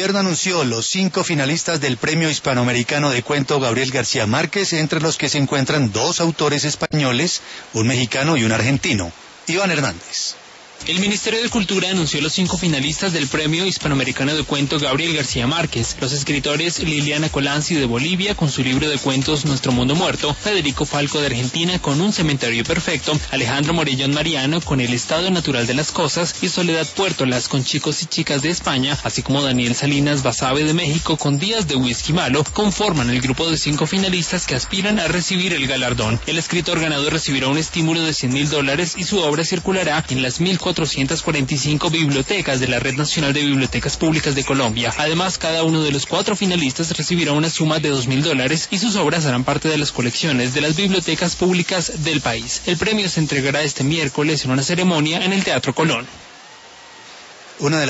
gobierno anunció los 5 finalistas del Premio Hispanoamericano de Cuento Gabriel García Márquez, entre los que se encuentran 2 autores españoles, un mexicano y un argentino. Iván Hernández. El Ministerio de Cultura anunció los 5 finalistas del Premio Hispanoamericano de Cuento Gabriel García Márquez. Los escritores Liliana Colanzi de Bolivia con su libro de cuentos Nuestro Mundo Muerto, Federico Falco de Argentina con Un Cementerio Perfecto, Alejandro Morellón Mariano con El Estado Natural de las Cosas y Soledad Puertolas con Chicos y Chicas de España, así como Daniel Salinas Basabe de México con Días de Whisky Malo, conforman el grupo de 5 finalistas que aspiran a recibir el galardón. El escritor ganador recibirá un estímulo de $100,000 y su obra circulará en las 1,445 bibliotecas de la Red Nacional de Bibliotecas Públicas de Colombia. Además, cada uno de los 4 finalistas recibirá una suma de $2,000 y sus obras harán parte de las colecciones de las bibliotecas públicas del país. El premio se entregará este miércoles en una ceremonia en el Teatro Colón.